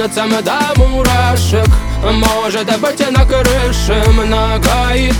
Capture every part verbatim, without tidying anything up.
сердцем до мурашек. Может быть и на крыше многоэтажек.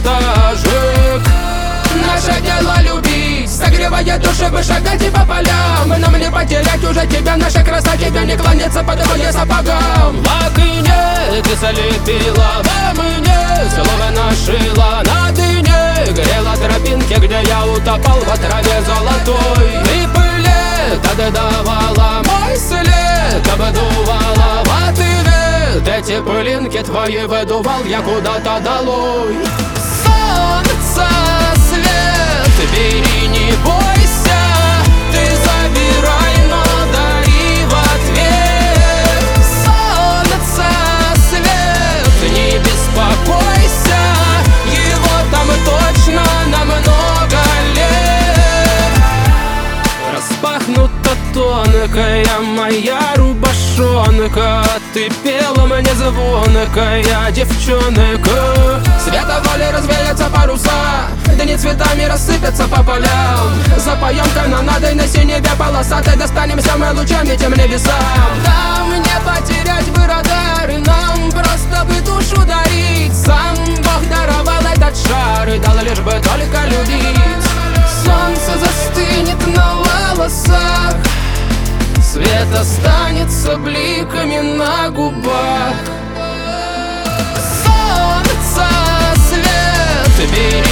Наше дело любить, согревая души, бы шагать и по полям. Нам не потерять уже тебя, наша краса, тебе не кланяться по твоим сапогам. В окне ты слепила, во мне слово нашила. На дыне грела тропинки, где я утопал в траве золотой. И пыле ты давала мой след, обдувала в ответ. Эти пылинки твои выдувал я куда-то долой. Солнце, свет, бери, не бойся, ты забирай, но дари в ответ. Солнце, свет, не беспокойся, его там точно на много лет. Распахнута тонкая моя рубашонка, ты пела мне звонкая девчонка. Света воли развеются паруса, дни цветами рассыпятся по полям. Запоем канонадой на синеве полосатой, достанемся мы лучами тем небесам. Нам не потерять бы радары, нам просто бы душу дарить. Сам Бог даровал этот шар и дал лишь бы только любить. Солнце застынет на волосах, свет останется бликами на губах. Солнце, свет, бери.